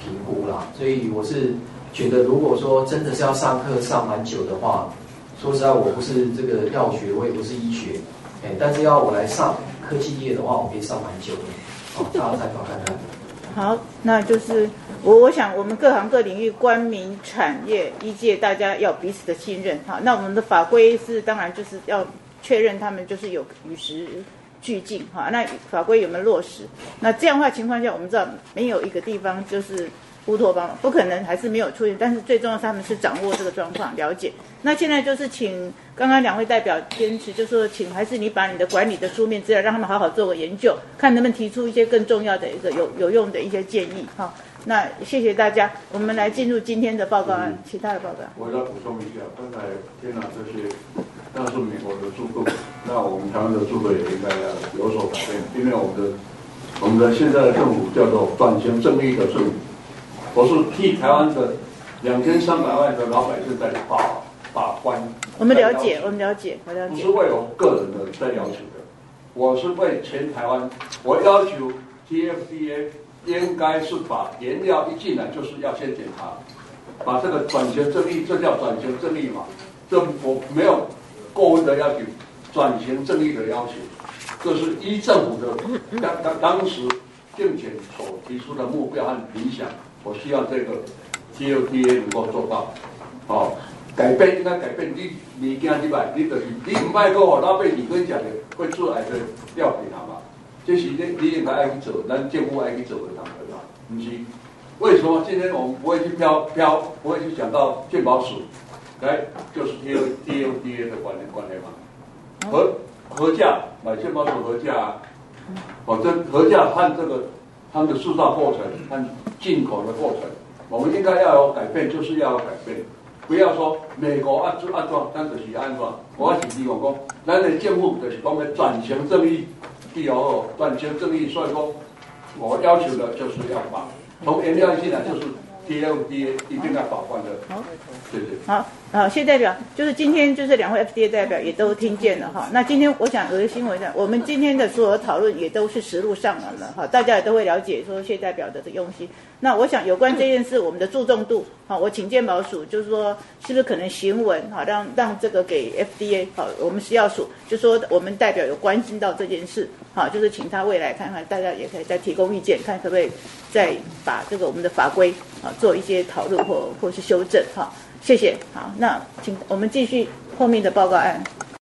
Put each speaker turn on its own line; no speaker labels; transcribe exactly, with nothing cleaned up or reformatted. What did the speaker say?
评估啦。所以我是觉得，如果说真的是要上课上蛮久的话，说实在，我不是这个药学，我也不是医学，哎，但是要我来上科技业的话，我可以上蛮久的。好，大家参考看看。
好，那就是我我想我们各行各领域官民产业医界大家要彼此的信任。好，那我们的法规是当然就是要确认他们就是有与时俱进。好，那法规有没有落实？那这样的话情况下，我们知道没有一个地方就是乌托邦，不可能还是没有出现，但是最重要是他们是掌握这个状况，了解。那现在就是请刚刚两位代表坚持，就说请还是你把你的管理的书面资料让他们好好做个研究，看能不能提出一些更重要的一个有有用的一些建议。好，那谢谢大家，我们来进入今天的报告案，其他的报告。
我要补充一下，刚才天朗这些那是美国的著作，那我们台湾的著作也应该要有所改变，因为我们的我们的现在的政府叫做转型正义的政府。我是替台湾的两千三百万的老百姓在把把关。
我们了解，我们了解，我了解。
不是为我个人的在要求的，我是为全台湾。我要求 T F D A 应该是把原料一进来就是要先检查，把这个转型正义，这叫转型正义嘛？这我没有过问的要求，转型正义的要求，这是依政府的当当当时竞选所提出的目标和理想。我希望这个 T F D A 能够做到，哦，改变应该改变。你物件入来，你就是你唔爱跟我老百姓跟讲的会出来的料给他嘛，这是你你应该爱去做，咱政府爱去做的堂的啦，不是？为什么今天我们不会去飘飘，不会去讲到健保署？来，就是 T F D A 的管理管理嘛，核核价买健保署核价啊，哦，这核价和这个。他们的制造过程和进口的过程，我们应该要有改变，就是要有改变，不要说美国按按按怎，咱就是按怎。我是希望讲，咱的政府就是讲要转型正义，第二个转型正义，所以说我要求的就是要把从原料进来就是 T F D A 一定要把关的。好，谢谢。
好。好，谢代表，就是今天就是两位 F D A 代表也都听见了哈。那今天我想有个新闻呢，我们今天的所有讨论也都是实录上完了哈，大家也都会了解说谢代表的用心。那我想有关这件事，我们的注重度，好，我请健保署就是说是不是可能行文好让让这个给 F D A 好，我们食药署就说我们代表有关心到这件事，好，就是请他未来看看，大家也可以再提供意见，看可不可以再把这个我们的法规啊做一些讨论或或是修正哈。谢谢，好，那请我们继续后面的报告案。